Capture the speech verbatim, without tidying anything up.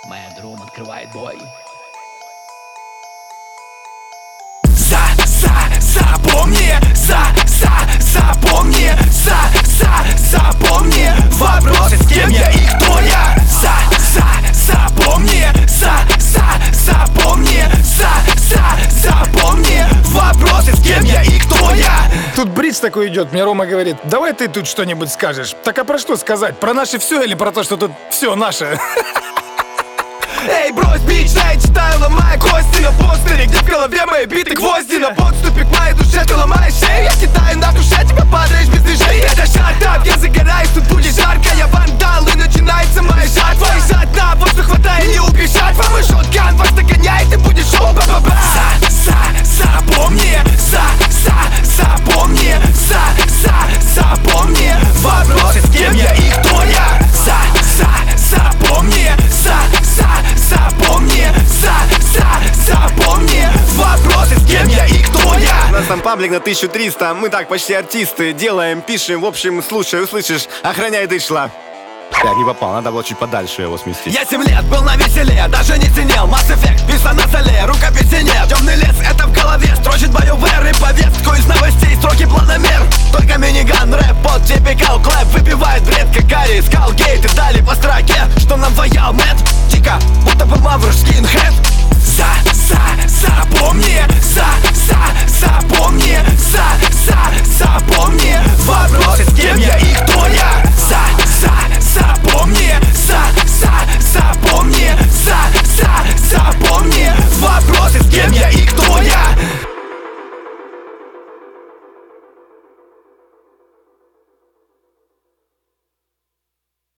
Моя друм открывает бой. За, за, запомни, за, за, запомни, за, за, запомни вопросы, с кем я и кто я. За, за, запомни, за, за, запомни, за, за, запомни вопросы, с кем я и кто я. Тут бридж такой идет, мне Рома говорит: давай ты тут что-нибудь скажешь. Так а про что сказать? Про наше все или про то, что тут все наше? Эй, брось бич, я читаю, ломая кости на постере, где в голове мои биты гвозди. На подступе к моей душе ты ломаешь шею, я кидаю на душе, тебя падаешь без движения. Это шатап, я загораюсь, тут будет жарко, я вандал и начинается моя жатва. И жать на воздух, хватай, не убежать вам, и шоткан вас догоняет, ты будешь шоу ба-ба-ба. За, за, запомни, за, за, запомни, за, за, запомни вопросы, с кем я и кто я. За, за, запомни, за, за, запомни, за, за, запомни вопросы, с кем я и кто я. У нас там паблик на тысячу триста, мы так почти артисты. Делаем, пишем, в общем, слушай, услышишь, охраняй, ты шла. Так, не попал, надо было чуть подальше его сместить. Я семь лет был на веселе, даже не ценил Mass Effect, писа на столе, рукописи нет. Темный лес, это в голове, строчит BioWare и повестку из новостей, строки планомер. Только миниган, рэп, под типикал клэп, выпивает бред, как Гарри искал гейт и дали по строке, что нам воял Мэтт. Чика, будто бы мавр скинхед. За, за, запомни, за, за, запомни, за, за, запомни вопросы, с кем я и кто я.